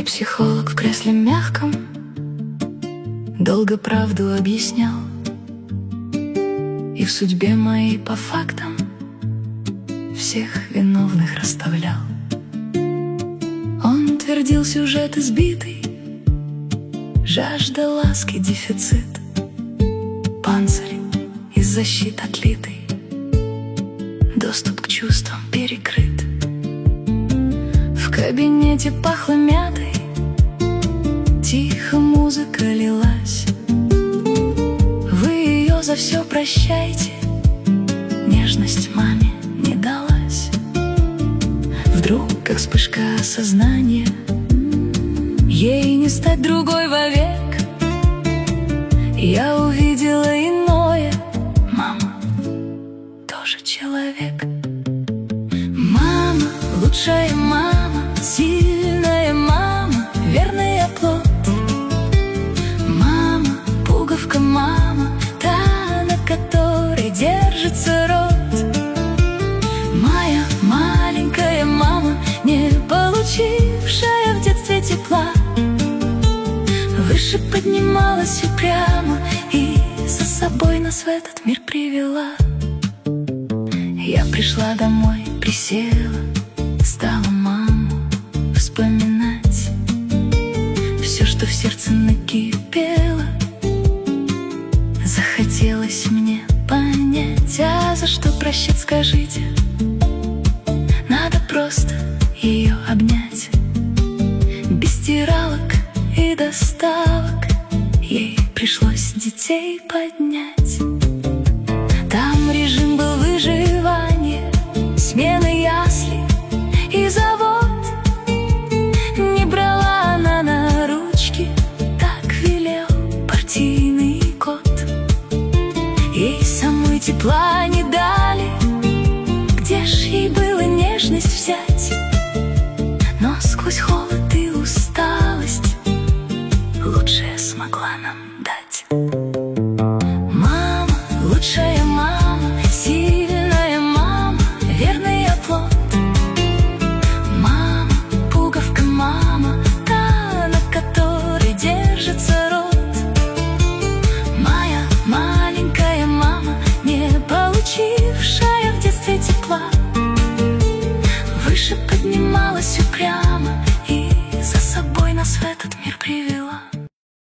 психолог в кресле мягком долго правду объяснял и в судьбе моей по фактам всех виновных расставлял. Он твердил сюжет избитый, жажда ласки дефицит, панцирь из защит отлитый, доступ к чувствам перекрыт. В кабинете пахло мятой, тихо музыка лилась. Вы ее за все прощайте, нежность маме не далась. Вдруг, как вспышка осознания, ей не стать другой вовек. Я увидела иное: мама тоже человек. Мама, лучшая мама, сильная мама, верный оплот. Мама, пуговка мама, та, на которой держится рот. Моя маленькая мама, не получившая в детстве тепла, выше поднималась упрямо и за собой нас в этот мир привела. Я пришла домой, присела, стала маму вспоминать. Все, что в сердце накипело, захотелось мне понять. А за что прощать, скажите? Надо просто ее обнять. Без стиралок и доставок ей пришлось детей поднять. Там режим был выживать,